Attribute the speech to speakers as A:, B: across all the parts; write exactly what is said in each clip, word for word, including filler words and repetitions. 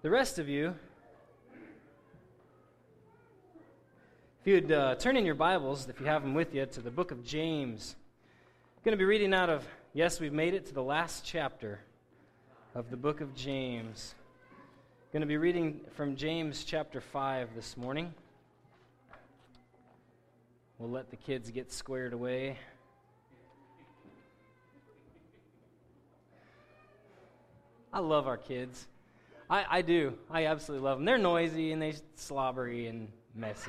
A: The rest of you, if you'd uh, turn in your Bibles, if you have them with you, to the book of James. I'm going to be reading out of, yes, we've made it to the last chapter of the book of James. I'm going to be reading from James chapter five this morning. We'll let the kids get squared away. I love our kids. I, I do. I absolutely love them. They're noisy and they're slobbery and messy.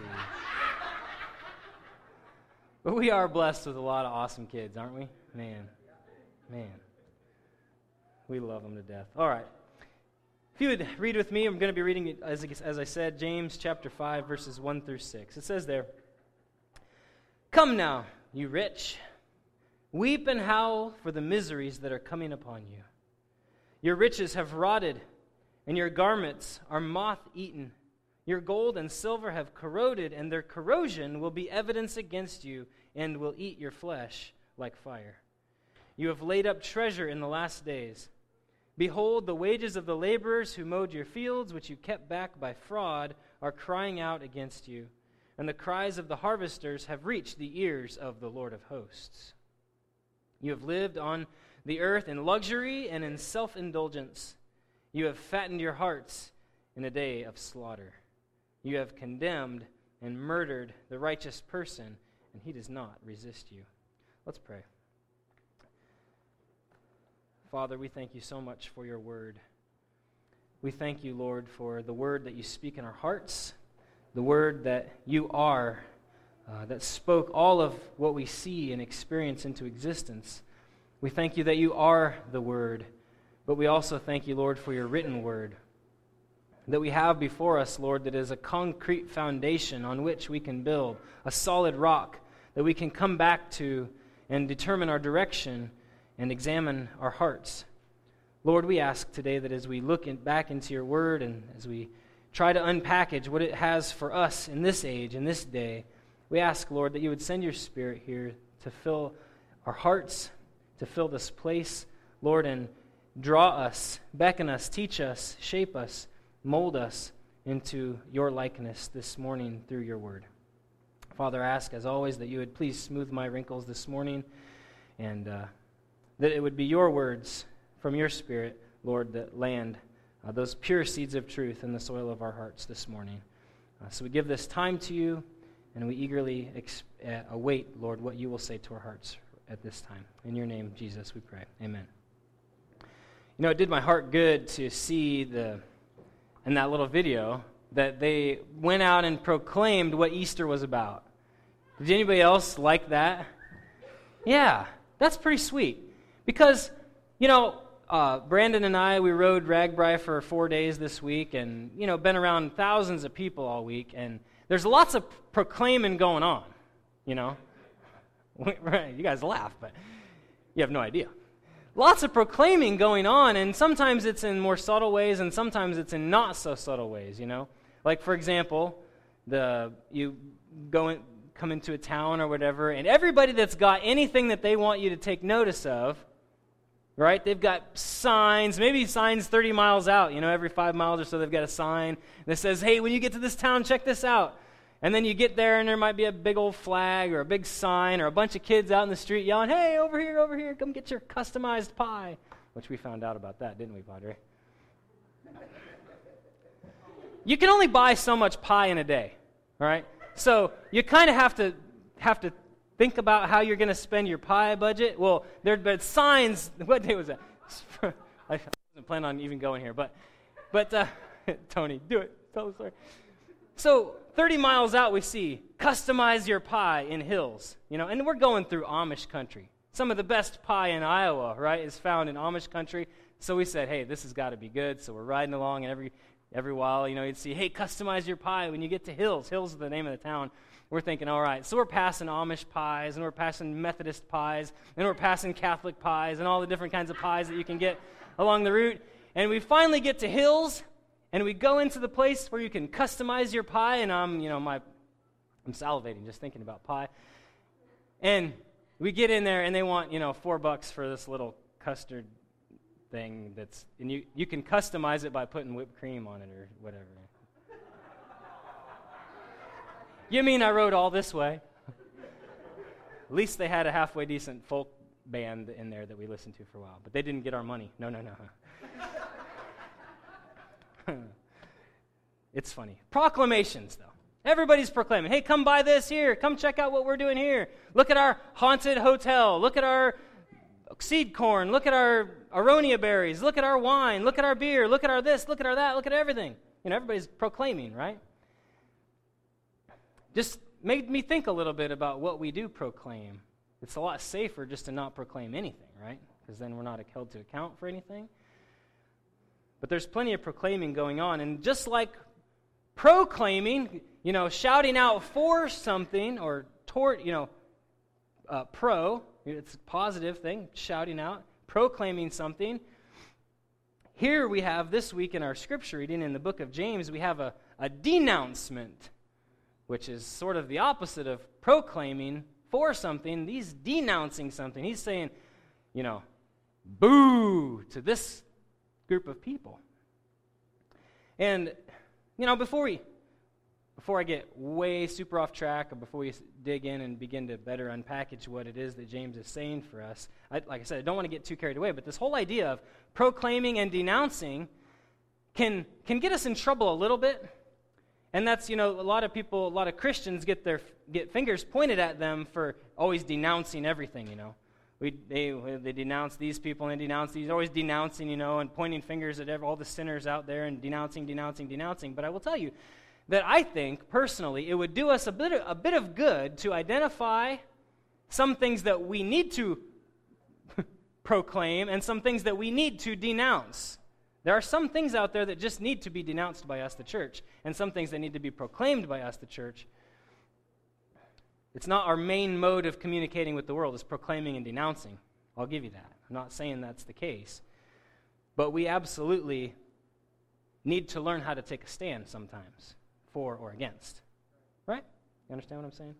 A: But we are blessed with a lot of awesome kids, aren't we? Man. Man. We love them to death. All right. If you would read with me, I'm going to be reading it, as, as I said, James chapter five, verses one through six. It says there, "Come now, you rich, weep and howl for the miseries that are coming upon you. Your riches have rotted, and your garments are moth-eaten. Your gold and silver have corroded, and their corrosion will be evidence against you and will eat your flesh like fire. You have laid up treasure in the last days. Behold, the wages of the laborers who mowed your fields, which you kept back by fraud, are crying out against you, and the cries of the harvesters have reached the ears of the Lord of hosts. You have lived on the earth in luxury and in self-indulgence. You have fattened your hearts in a day of slaughter. You have condemned and murdered the righteous person, and he does not resist you." Let's pray. Father, we thank you so much for your word. We thank you, Lord, for the word that you speak in our hearts, the word that you are, uh, that spoke all of what we see and experience into existence. We thank you that you are the word, but we also thank you, Lord, for your written word that we have before us, Lord, that is a concrete foundation on which we can build, a solid rock that we can come back to and determine our direction and examine our hearts. Lord, we ask today that as we look in, back into your word and as we try to unpackage what it has for us in this age, in this day, we ask, Lord, that you would send your Spirit here to fill our hearts, to fill this place, Lord, and draw us, beckon us, teach us, shape us, mold us into your likeness this morning through your word. Father, I ask, as always, that you would please smooth my wrinkles this morning, and uh, that it would be your words from your Spirit, Lord, that land uh, those pure seeds of truth in the soil of our hearts this morning. Uh, so we give this time to you, and we eagerly ex- uh, await, Lord, what you will say to our hearts at this time. In your name, Jesus, we pray. Amen. You know, it did my heart good to see the in that little video that they went out and proclaimed what Easter was about. Did anybody else like that? Yeah, that's pretty sweet. Because, you know, uh, Brandon and I, we rode Ragbri for four days this week and, you know, been around thousands of people all week, and there's lots of proclaiming going on, you know. Right, you guys laugh, but you have no idea. Lots of proclaiming going on, and sometimes it's in more subtle ways, and sometimes it's in not so subtle ways, you know. Like, for example, the you go in, come into a town or whatever, and everybody that's got anything that they want you to take notice of, right? They've got signs, maybe signs thirty miles out, you know, every five miles or so they've got a sign that says, "Hey, when you get to this town, check this out." And then you get there, and there might be a big old flag or a big sign or a bunch of kids out in the street yelling, "Hey, over here, over here, come get your customized pie," which we found out about that, didn't we, Padre? You can only buy so much pie in a day, all right? So you kind of have to have to think about how you're going to spend your pie budget. Well, there are signs. What day was that? I wasn't planning on even going here, but but uh, Tony, do it. Tell the story. So thirty miles out, we see, "Customize your pie in Hills." You know, and we're going through Amish country. Some of the best pie in Iowa, right, is found in Amish country. So we said, hey, this has got to be good. So we're riding along, and every every while, you know, you'd see, "Hey, customize your pie when you get to Hills." Hills is the name of the town. We're thinking, all right. So we're passing Amish pies, and we're passing Methodist pies, and we're passing Catholic pies, and all the different kinds of pies that you can get along the route. And we finally get to Hills, and we go into the place where you can customize your pie, and I'm, you know, my, I'm salivating just thinking about pie. And we get in there, and they want, you know, four bucks for this little custard thing that's, and you, you can customize it by putting whipped cream on it or whatever. You mean I wrote All This Way? At least they had a halfway decent folk band in there that we listened to for a while, but they didn't get our money. No, no, no. It's funny. Proclamations, though. Everybody's proclaiming, hey, come buy this here. Come check out what we're doing here. Look at our haunted hotel. Look at our seed corn. Look at our aronia berries. Look at our wine. Look at our beer. Look at our this. Look at our that. Look at everything. You know, everybody's proclaiming, right? Just made me think a little bit about what we do proclaim. It's a lot safer just to not proclaim anything, right? Because then we're not held to account for anything. But there's plenty of proclaiming going on. And just like proclaiming, you know, shouting out for something or toward, you know, uh, pro, it's a positive thing, shouting out, proclaiming something. Here we have, this week in our scripture reading in the book of James, we have a, a denouncement, which is sort of the opposite of proclaiming for something. He's denouncing something. He's saying, you know, boo to this group of people. And, you know, before we, before I get way super off track, or before we dig in and begin to better unpackage what it is that James is saying for us, I, like I said, I don't want to get too carried away, but this whole idea of proclaiming and denouncing can can get us in trouble a little bit. And that's, you know, a lot of people, a lot of Christians get their get fingers pointed at them for always denouncing everything, you know. We they they denounce these people and they denounce these, always denouncing, you know, and pointing fingers at all the sinners out there and denouncing, denouncing, denouncing. But I will tell you that I think, personally, it would do us a bit of, a bit of good to identify some things that we need to proclaim and some things that we need to denounce. There are some things out there that just need to be denounced by us, the church, and some things that need to be proclaimed by us, the church. It's not our main mode of communicating with the world, is proclaiming and denouncing. I'll give you that. I'm not saying that's the case. But we absolutely need to learn how to take a stand sometimes, for or against. Right? You understand what I'm saying?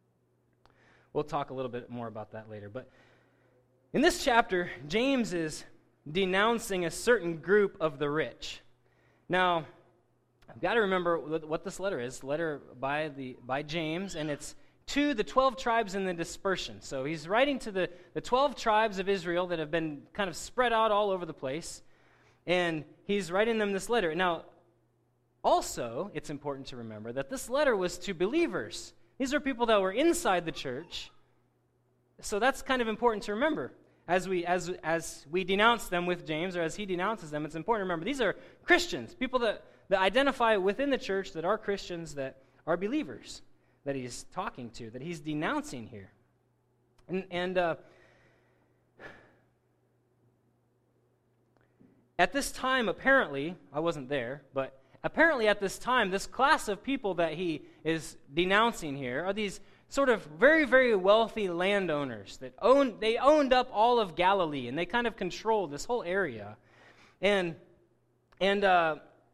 A: We'll talk a little bit more about that later. But in this chapter, James is denouncing a certain group of the rich. Now, I've got to remember what this letter is. Letter by the by James, and it's to the twelve tribes in the dispersion. So he's writing to the, the twelve tribes of Israel that have been kind of spread out all over the place, and he's writing them this letter. Now, also, it's important to remember that this letter was to believers. These are people that were inside the church, so that's kind of important to remember. As we as as we denounce them with James, or as he denounces them, it's important to remember these are Christians, people that, that identify within the church that are Christians, that are believers, that he's talking to, that he's denouncing here. And, and uh, at this time, apparently, I wasn't there, but apparently at this time, this class of people that he is denouncing here are these sort of very, very wealthy landowners that own, they owned up all of Galilee, and they kind of controlled this whole area. And, and uh,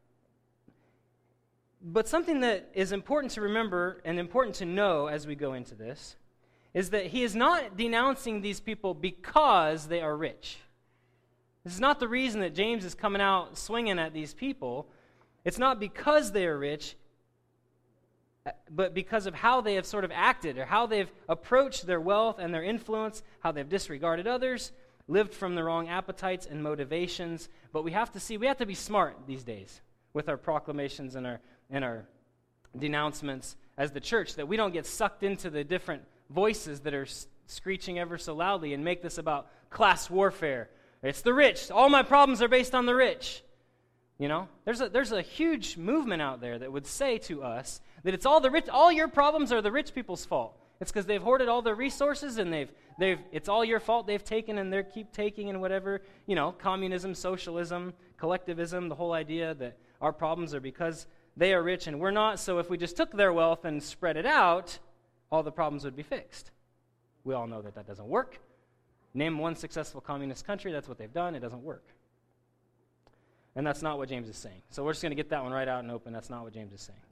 A: but something that is important to remember and important to know as we go into this is that he is not denouncing these people because they are rich. This is not the reason that James is coming out swinging at these people. It's not because they are rich, but because of how they have sort of acted, or how they've approached their wealth and their influence, how they've disregarded others, lived from the wrong appetites and motivations. But we have to see, we have to be smart these days with our proclamations and our and our denouncements as the church, that we don't get sucked into the different voices that are screeching ever so loudly and make this about class warfare. It's the rich. All my problems are based on the rich. You know, there's a there's a huge movement out there that would say to us that it's all the rich, all your problems are the rich people's fault. It's because they've hoarded all their resources, and they've they've it's all your fault. They've taken and they keep taking, and whatever, you know, communism, socialism, collectivism, the whole idea that our problems are because they are rich and we're not. So if we just took their wealth and spread it out, all the problems would be fixed. We all know that that doesn't work. Name one successful communist country, that's what they've done. It doesn't work. And that's not what James is saying. So we're just going to get that one right out and open. That's not what James is saying.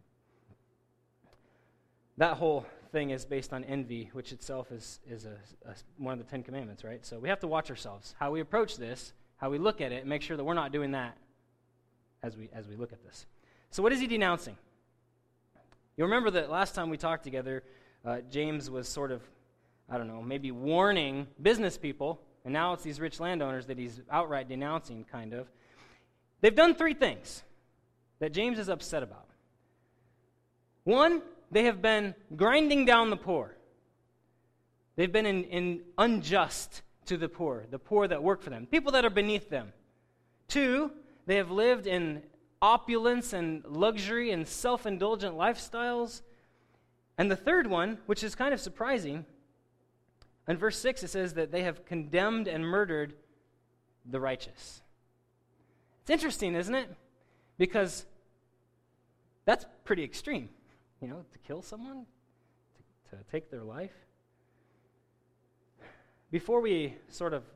A: That whole thing is based on envy, which itself is, is a, a, one of the Ten Commandments, right? So we have to watch ourselves, how we approach this, how we look at it, and make sure that we're not doing that as we as we look at this. So what is he denouncing? You remember that last time we talked together, uh, James was sort of, I don't know, maybe warning business people, and now it's these rich landowners that he's outright denouncing, kind of. They've done three things that James is upset about. One, they have been grinding down the poor. They've been in, in unjust to the poor, the poor that work for them, people that are beneath them. Two, they have lived in opulence and luxury and self-indulgent lifestyles. And the third one, which is kind of surprising, in verse six it says that they have condemned and murdered the righteous. It's interesting, isn't it? Because that's pretty extreme, you know, to kill someone, to, to take their life. Before we sort of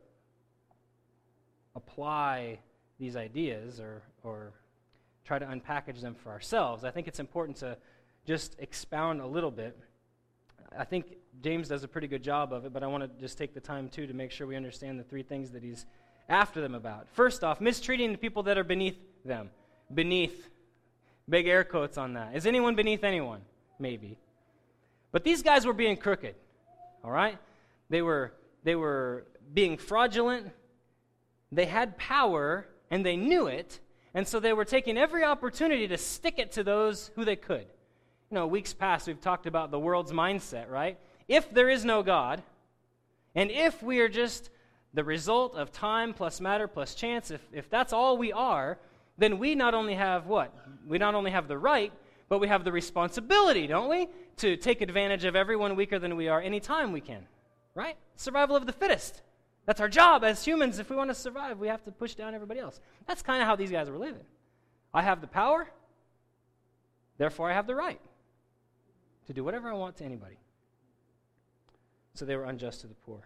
A: apply these ideas or or try to unpackage them for ourselves, I think it's important to just expound a little bit. I think James does a pretty good job of it, but I want to just take the time, too, to make sure we understand the three things that he's after them about. First off, mistreating the people that are beneath them. Beneath. Big air quotes on that. Is anyone beneath anyone? Maybe. But these guys were being crooked, all right? They were, they were being fraudulent. They had power, and they knew it, and so they were taking every opportunity to stick it to those who they could. You know, weeks past, we've talked about the world's mindset, right? If there is no God, and if we are just the result of time plus matter plus chance, if, if that's all we are, then we not only have what? We not only have the right, but we have the responsibility, don't we? To take advantage of everyone weaker than we are anytime we can, right? Survival of the fittest. That's our job as humans. If we want to survive, we have to push down everybody else. That's kind of how these guys were living. I have the power, therefore I have the right to do whatever I want to anybody. So they were unjust to the poor.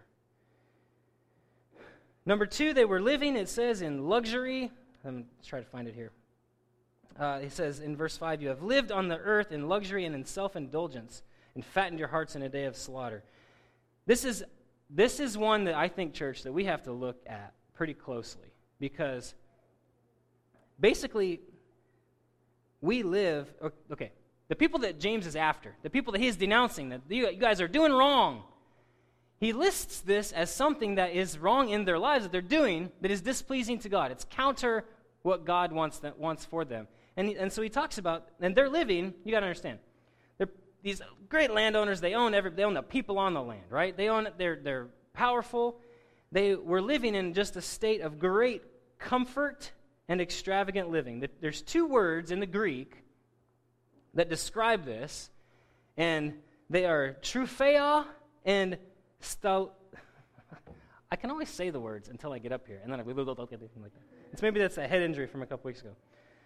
A: Number two, they were living, it says, in luxury. I'm trying to find it here. Uh, it says in verse five, you have lived on the earth in luxury and in self-indulgence and fattened your hearts in a day of slaughter. This is This is one that I think, church, that we have to look at pretty closely, because basically we live, okay, the people that James is after, the people that he is denouncing, that you guys are doing wrong, he lists this as something that is wrong in their lives that they're doing that is displeasing to God. It's counter what God wants that wants for them. And, and so he talks about, and they're living, you got to understand, these great landowners, they own every, they own the people on the land, right? They own it, they're, they're powerful. They were living in just a state of great comfort and extravagant living. There's two words in the Greek that describe this, and they are troupheia and stal... I can always say the words until I get up here, and then I like that. It's maybe that's a head injury from a couple weeks ago.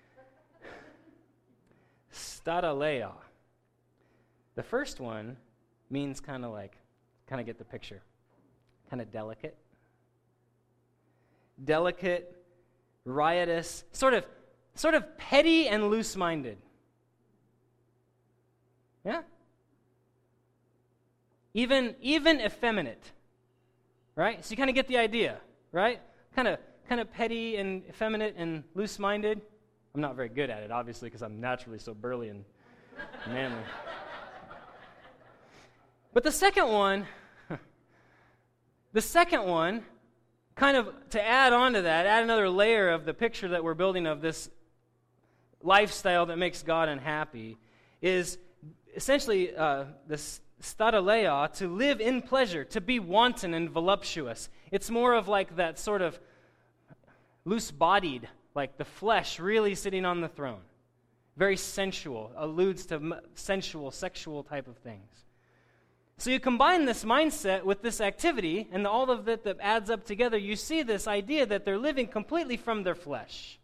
A: Stadaleia. The first one means kind of like, kind of get the picture, kind of delicate. Delicate, riotous, sort of, sort of petty and loose-minded. Yeah? Even, even effeminate, right? So you kind of get the idea, right? Kind of, kind of petty and effeminate and loose-minded. I'm not very good at it, obviously, because I'm naturally so burly and manly. But the second one, the second one, kind of to add on to that, add another layer of the picture that we're building of this lifestyle that makes God unhappy, is essentially uh, this stadaleia, to live in pleasure, to be wanton and voluptuous. It's more of like that sort of loose-bodied, like the flesh really sitting on the throne. Very sensual, alludes to m- sensual, sexual type of things. So you combine this mindset with this activity, and all of it that adds up together, you see this idea that they're living completely from their flesh.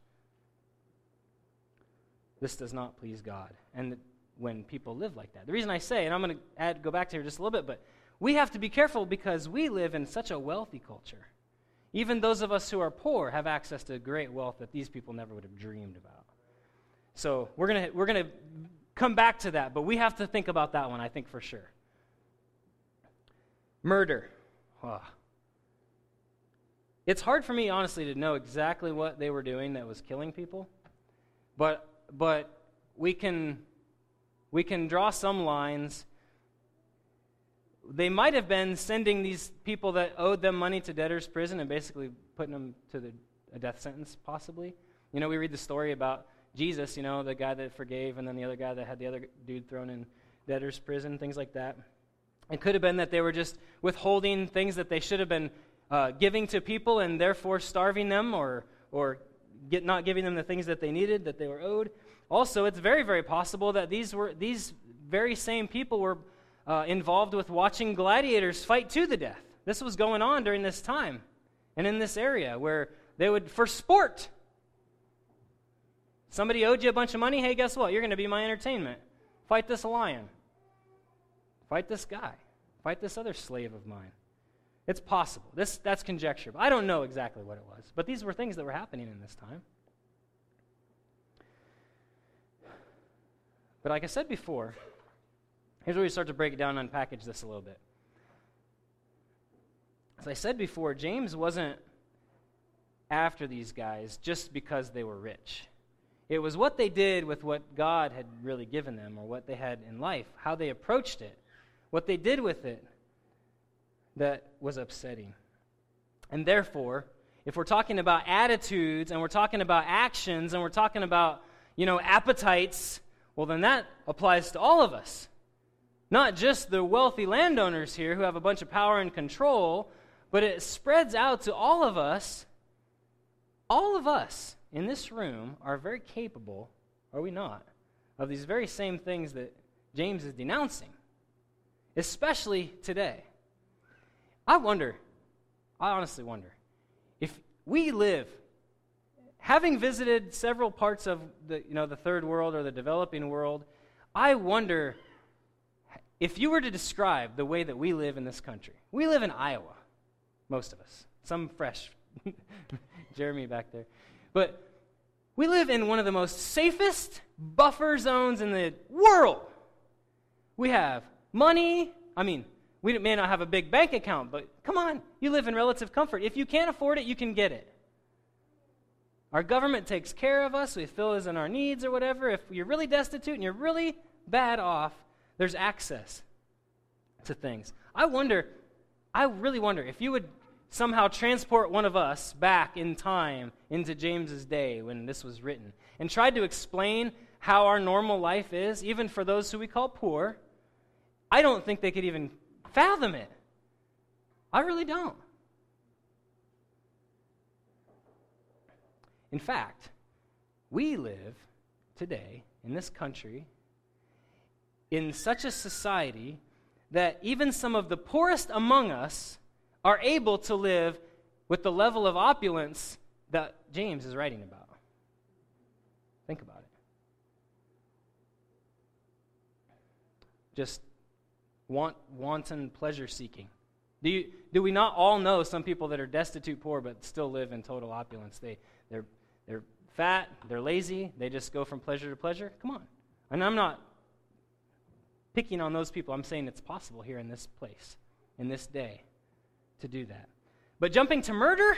A: This does not please God. And when people live like that, the reason I say, and I'm going to add, go back to here just a little bit, but we have to be careful because we live in such a wealthy culture. Even those of us who are poor have access to great wealth that these people never would have dreamed about. So we're going to we're going to come back to that, but we have to think about that one, I think, for sure. Murder. Oh. It's hard for me, honestly, to know exactly what they were doing that was killing people, but but we can we can draw some lines. They might have been sending these people that owed them money to debtor's prison and basically putting them to the, a death sentence, possibly. You know, we read the story about Jesus, you know, the guy that forgave, and then the other guy that had the other dude thrown in debtor's prison, things like that. It could have been that they were just withholding things that they should have been uh, giving to people and therefore starving them or or get, not giving them the things that they needed, that they were owed. Also, it's very, very possible that these were these very same people were uh, involved with watching gladiators fight to the death. This was going on during this time and in this area where they would, for sport, somebody owed you a bunch of money. Hey, guess what? You're going to be my entertainment. Fight this lion. Fight this guy. Fight this other slave of mine. It's possible. This That's conjecture. I don't know exactly what it was. But these were things that were happening in this time. But like I said before, here's where we start to break it down and unpackage this a little bit. As I said before, James wasn't after these guys just because they were rich. It was what they did with what God had really given them, or what they had in life, how they approached it, what they did with it, that was upsetting. And therefore, if we're talking about attitudes, and we're talking about actions, and we're talking about, you know, appetites, well, then that applies to all of us. Not just the wealthy landowners here who have a bunch of power and control, but it spreads out to all of us. All of us in this room are very capable, are we not, of these very same things that James is denouncing, especially today. I wonder, I honestly wonder, if we live, having visited several parts of the, you know, the third world or the developing world, I wonder if you were to describe the way that we live in this country. We live in Iowa, most of us. Some fresh, Jeremy back there. But we live in one of the most safest buffer zones in the world. We have money. I mean, we may not have a big bank account, but come on, you live in relative comfort. If you can't afford it, you can get it. Our government takes care of us. We fill in our needs or whatever. If you're really destitute and you're really bad off, there's access to things. I wonder, I really wonder, if you would somehow transport one of us back in time into James's day when this was written and tried to explain how our normal life is, even for those who we call poor, I don't think they could even fathom it. I really don't. In fact, we live today in this country in such a society that even some of the poorest among us are able to live with the level of opulence that James is writing about. Think about it. Just want, wanton pleasure seeking. Do you, do we not all know some people that are destitute poor but still live in total opulence? They, they're, they're fat, they're lazy, they just go from pleasure to pleasure? Come on. And I'm not picking on those people. I'm saying it's possible here in this place, in this day, to do that. But jumping to murder?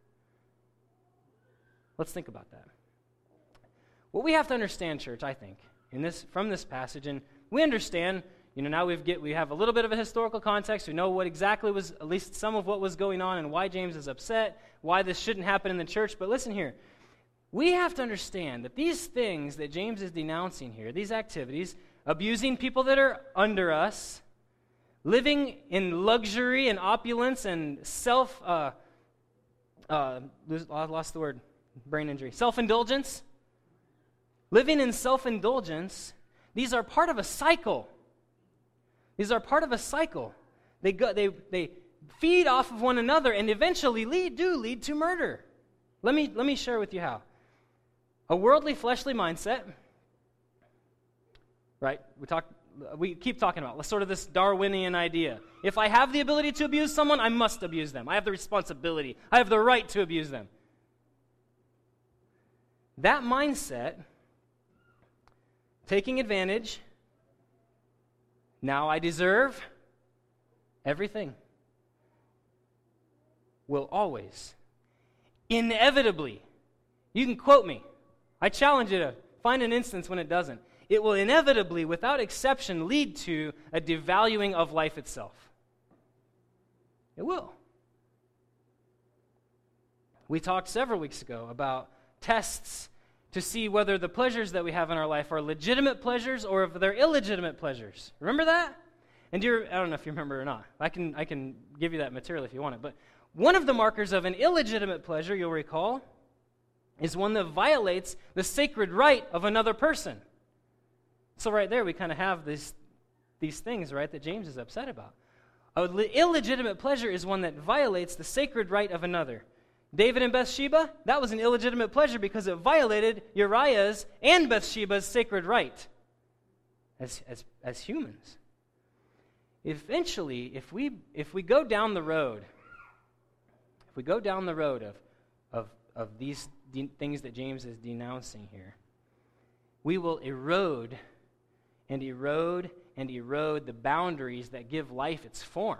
A: Let's think about that. What we have to understand, church, I think, in this from this passage, and we understand, you know, now we've get we have a little bit of a historical context. We know what exactly was, at least some of what was going on and why James is upset, why this shouldn't happen in the church. But listen here. We have to understand that these things that James is denouncing here, these activities, abusing people that are under us, living in luxury and opulence and self, uh, uh, I lost the word, brain injury, self-indulgence, living in self-indulgence, these are part of a cycle. These are part of a cycle. They go, they they feed off of one another and eventually lead do lead to murder. Let me let me share with you how. A worldly, fleshly mindset, right? We talk, we keep talking about sort of this Darwinian idea. If I have the ability to abuse someone, I must abuse them. I have the responsibility. I have the right to abuse them. That mindset, taking advantage, now I deserve everything, will always inevitably, you can quote me. I challenge you to find an instance when it doesn't. It will inevitably, without exception, lead to a devaluing of life itself. It will. We talked several weeks ago about tests to see whether the pleasures that we have in our life are legitimate pleasures or if they're illegitimate pleasures. Remember that? And you're, I don't know if you remember or not. I can, I can give you that material if you want it. But one of the markers of an illegitimate pleasure, you'll recall, is one that violates the sacred right of another person. So right there, we kind of have this, these things, right, that James is upset about. An illegitimate pleasure is one that violates the sacred right of another. David and Bathsheba, that was an illegitimate pleasure because it violated Uriah's and Bathsheba's sacred right as, as, as humans. Eventually, if we if we go down the road, if we go down the road of of, of these de- things that James is denouncing here, we will erode and erode and erode the boundaries that give life its form.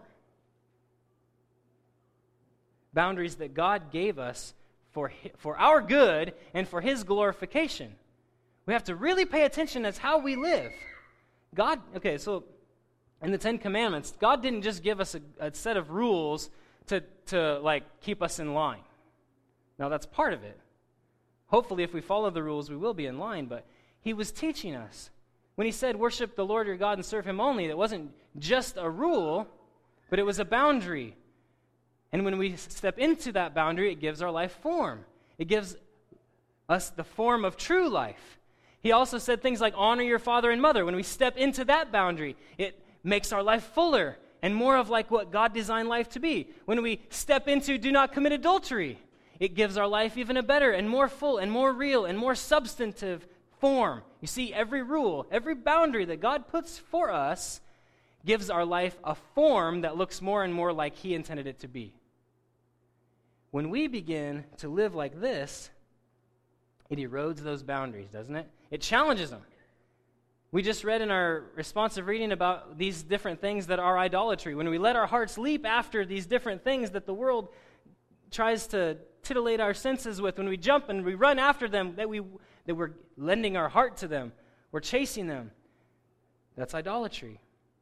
A: Boundaries that God gave us for, for our good and for His glorification. We have to really pay attention as how we live. God, okay, so in the Ten Commandments, God didn't just give us a, a set of rules to, to like keep us in line. Now that's part of it. Hopefully if we follow the rules, we will be in line, but He was teaching us. When He said, worship the Lord your God and serve Him only, it wasn't just a rule, but it was a boundary. And when we step into that boundary, it gives our life form. It gives us the form of true life. He also said things like honor your father and mother. When we step into that boundary, it makes our life fuller and more of like what God designed life to be. When we step into do not commit adultery, it gives our life even a better and more full and more real and more substantive form. You see, every rule, every boundary that God puts for us gives our life a form that looks more and more like He intended it to be. When we begin to live like this, it erodes those boundaries, doesn't it? It challenges them. We just read in our responsive reading about these different things that are idolatry. When we let our hearts leap after these different things that the world tries to titillate our senses with, when we jump and we run after them, that, we, that we're lending our heart to them, we're chasing them, that's idolatry.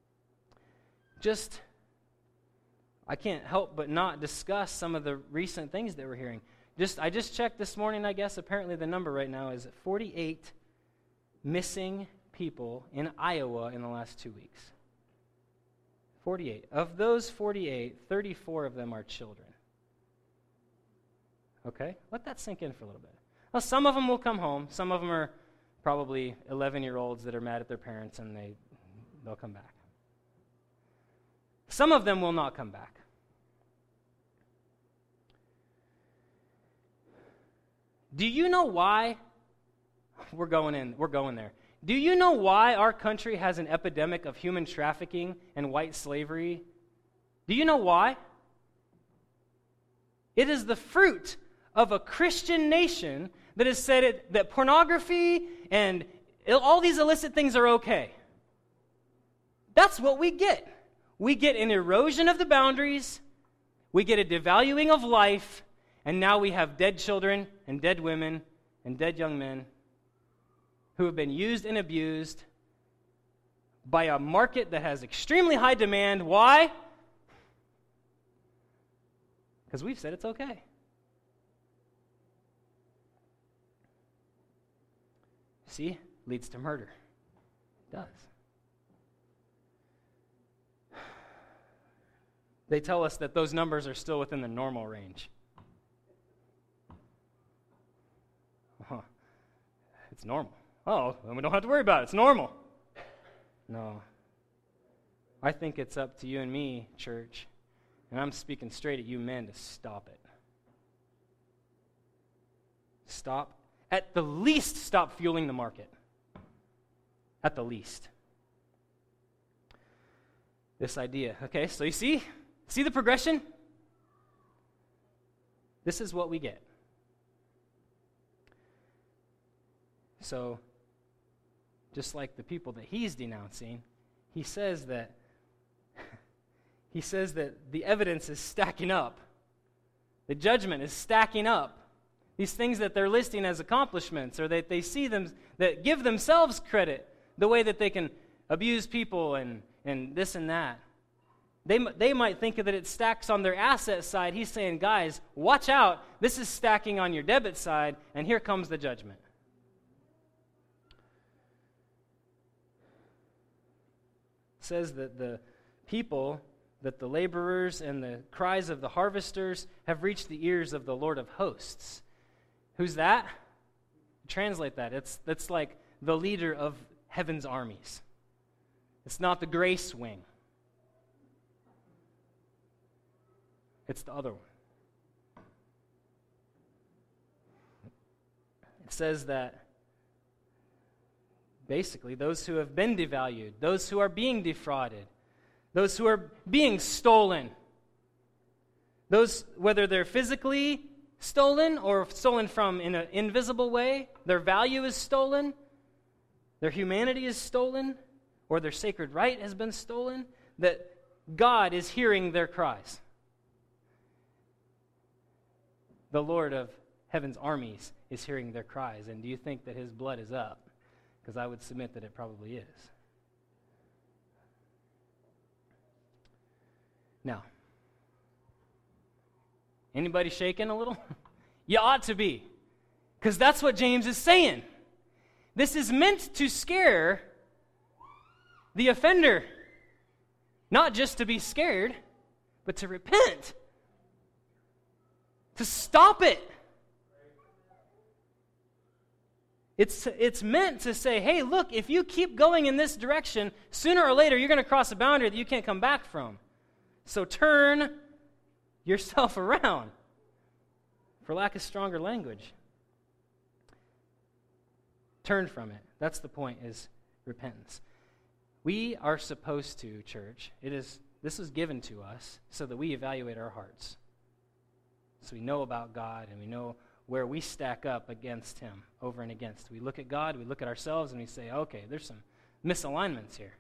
A: Just, I can't help but not discuss some of the recent things that we're hearing. Just, I just checked this morning, I guess, apparently the number right now is forty-eight missing people in Iowa in the last two weeks. forty-eight. Of those forty-eight, thirty-four of them are children. Okay? Let that sink in for a little bit. Well, some of them will come home. Some of them are probably eleven-year-olds that are mad at their parents and they, they'll come back. Some of them will not come back. Do you know why? We're going in, we're going there. Do you know why our country has an epidemic of human trafficking and white slavery? Do you know why? It is the fruit of a Christian nation that has said it, that pornography and all these illicit things are okay. That's what we get. We get an erosion of the boundaries, we get a devaluing of life, and now we have dead children and dead women and dead young men who have been used and abused by a market that has extremely high demand. Why? Because we've said it's okay. See? Leads to murder. It does. They tell us that those numbers are still within the normal range. Huh. It's normal. Oh, then we don't have to worry about it. It's normal. No. I think it's up to you and me, church, and I'm speaking straight at you men, to stop it. Stop. At the least, stop fueling the market. At the least. This idea. Okay, so you see? See the progression? This is what we get. So, just like the people that he's denouncing, he says that he says that the evidence is stacking up. The judgment is stacking up These things that they're listing as accomplishments, or that they see them, that give themselves credit, the way that they can abuse people and, and this and that. They, they might think that it stacks on their asset side. He's saying, guys, watch out. This is stacking on your debit side, and here comes the judgment. It says that the people, that the laborers and the cries of the harvesters have reached the ears of the Lord of hosts. Who's that? Translate that. It's, that's like the leader of heaven's armies. It's not the grace wing. It's the other one. It says that basically those who have been devalued, those who are being defrauded, those who are being stolen, those, whether they're physically stolen or stolen from in an invisible way, their value is stolen, their humanity is stolen, or their sacred right has been stolen, that God is hearing their cries. The Lord of heaven's armies is hearing their cries. And do you think that his blood is up? Because I would submit that it probably is. Now, anybody shaking a little? You ought to be. Because that's what James is saying. This is meant to scare the offender. Not just to be scared, but to repent. To stop it. It's, it's meant to say, hey, look, if you keep going in this direction, sooner or later you're going to cross a boundary that you can't come back from. So turn yourself around, for lack of stronger language. Turn from it. That's the point, is repentance. We are supposed to, church, it is, this is given to us so that we evaluate our hearts. So we know about God and we know where we stack up against him, over and against. We look at God, we look at ourselves, and we say, okay, there's some misalignments here.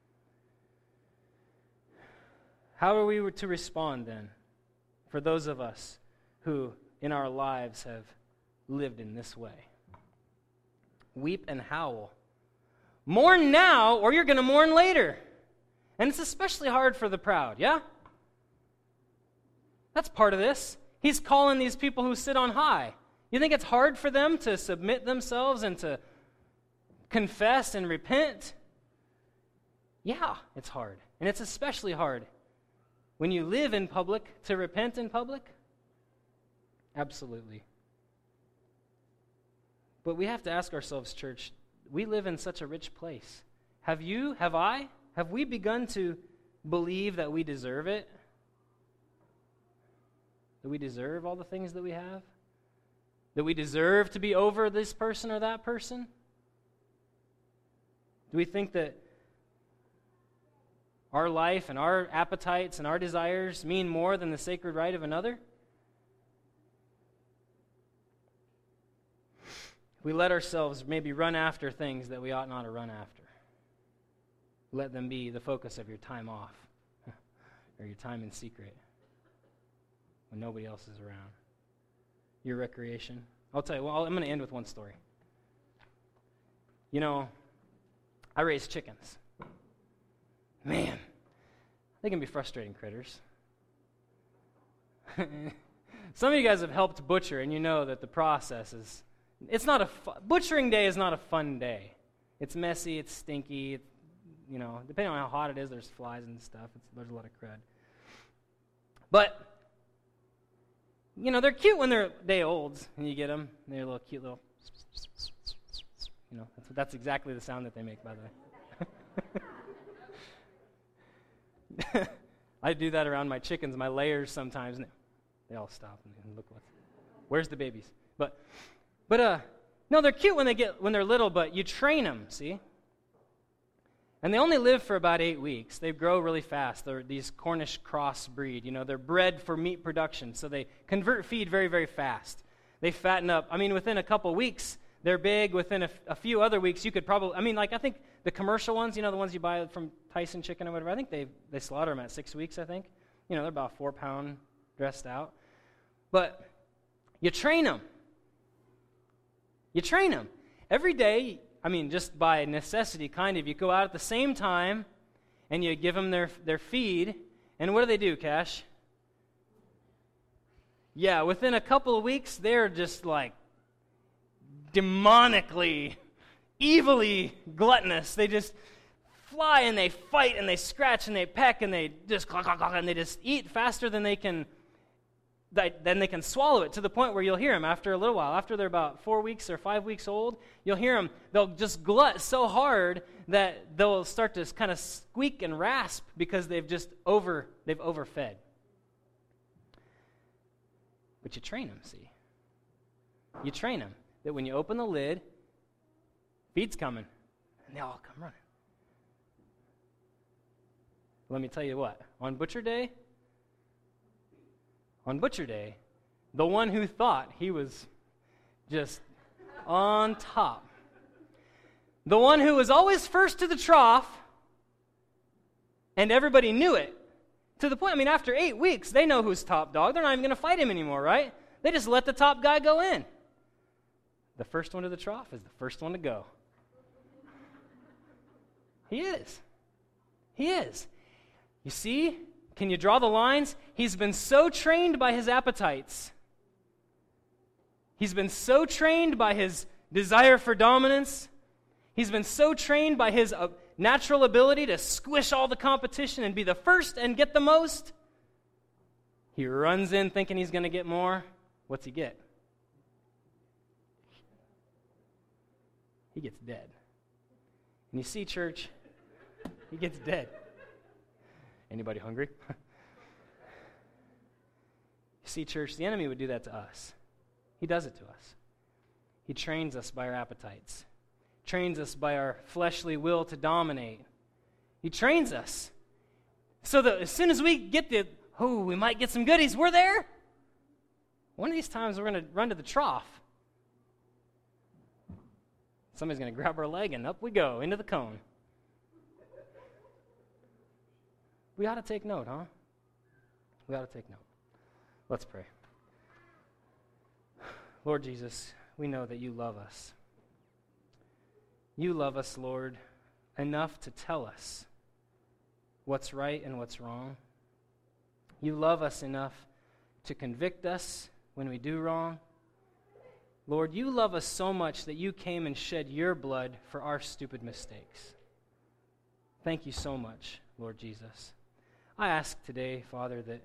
A: How are we to respond then for those of us who in our lives have lived in this way? Weep and howl. Mourn now, or you're going to mourn later. And it's especially hard for the proud, yeah? That's part of this. He's calling these people who sit on high. You think it's hard for them to submit themselves and to confess and repent? Yeah, it's hard. And it's especially hard when you live in public to repent in public. Absolutely. But we have to ask ourselves, church, we live in such a rich place. Have you, have I, have we begun to believe that we deserve it? That we deserve all the things that we have? That we deserve to be over this person or that person? Do we think that our life and our appetites and our desires mean more than the sacred right of another? We let ourselves maybe run after things that we ought not to run after. Let them be the focus of your time off or your time in secret when nobody else is around. Your recreation. I'll tell you, well, I'm going to end with one story. You know, I raise chickens. Man, they can be frustrating critters. Some of you guys have helped butcher, and you know that the process is, it's not a, fu- butchering day is not a fun day. It's messy, it's stinky, it's, you know, depending on how hot it is, there's flies and stuff. It's, there's a lot of crud. But, you know, they're cute when they're day olds, and you get them, and they're a little cute little, you know, that's, that's exactly the sound that they make, by the way. I do that around my chickens, my layers sometimes, and they all stop and look, what's, where's the babies? But, but uh, no, they're cute when they get when they're little, but you train them, see? And they only live for about eight weeks. They grow really fast. They're these Cornish cross breed. You know, they're bred for meat production, so they convert feed very, very fast. They fatten up. I mean, within a couple weeks, they're big. Within a, a few other weeks, you could probably, I mean, like I think the commercial ones, you know, the ones you buy from Tyson Chicken or whatever, I think they, they slaughter them at six weeks, I think. You know, they're about four pound dressed out. But you train them. You train them. Every day, I mean, just by necessity, kind of, you go out at the same time, and you give them their, their feed, and what do they do, Cash? Yeah, within a couple of weeks, they're just like demonically, evilly gluttonous. They just fly and they fight and they scratch and they peck and they just claw, claw, claw, and they just eat faster than they can then they can swallow it, to the point where you'll hear them after a little while. After they're about four weeks or five weeks old, you'll hear them. They'll just glut so hard that they'll start to kind of squeak and rasp because they've just over they've overfed. But you train them, see. You train them that when you open the lid, feed's coming, and they all come running. Let me tell you what, on Butcher Day, on Butcher Day, the one who thought he was just on top, the one who was always first to the trough, and everybody knew it, to the point, I mean, after eight weeks, they know who's top dog. They're not even going to fight him anymore, right? They just let the top guy go in. The first one to the trough is the first one to go. He is. He is. You see? Can you draw the lines? He's been so trained by his appetites. He's been so trained by his desire for dominance. He's been so trained by his uh, natural ability to squish all the competition and be the first and get the most. He runs in thinking he's going to get more. What's he get? He gets dead. And you see, church, he gets dead. Anybody hungry? You see, church, the enemy would do that to us. He does it to us. He trains us by our appetites. Trains us by our fleshly will to dominate. He trains us so that as soon as we get the, oh, we might get some goodies, we're there. One of these times we're going to run to the trough. Somebody's going to grab our leg and up we go, into the cone. We ought to take note, huh? We ought to take note. Let's pray. Lord Jesus, we know that you love us. You love us, Lord, enough to tell us what's right and what's wrong. You love us enough to convict us when we do wrong. Lord, you love us so much that you came and shed your blood for our stupid mistakes. Thank you so much, Lord Jesus. I ask today, Father, that,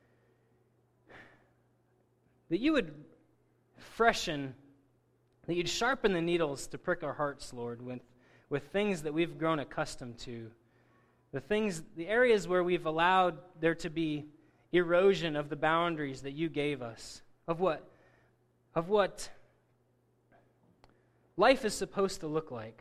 A: that you would freshen, that you'd sharpen the needles to prick our hearts, Lord, with, with things that we've grown accustomed to, the things, the areas where we've allowed there to be erosion of the boundaries that you gave us, of what, of what life is supposed to look like.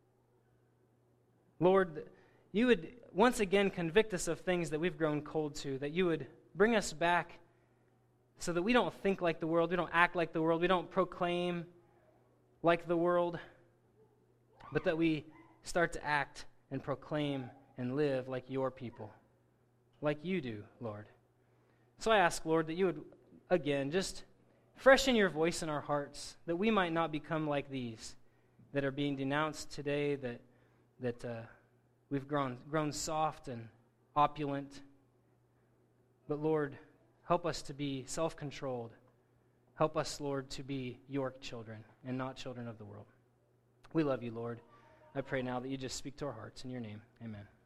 A: Lord, you would once again convict us of things that we've grown cold to, that you would bring us back so that we don't think like the world, we don't act like the world, we don't proclaim like the world, but that we start to act and proclaim and live like your people, like you do, Lord. So I ask, Lord, that you would, again, just freshen your voice in our hearts, that we might not become like these that are being denounced today, that that uh, we've grown grown soft and opulent. But Lord, help us to be self-controlled. Help us, Lord, to be your children and not children of the world. We love you, Lord. I pray now that you just speak to our hearts. In your name, amen.